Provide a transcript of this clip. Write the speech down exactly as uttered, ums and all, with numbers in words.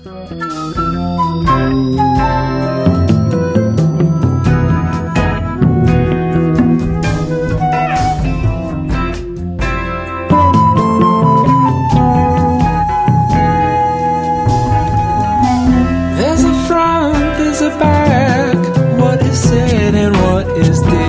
There's a front, there's a back. What is said and what is did?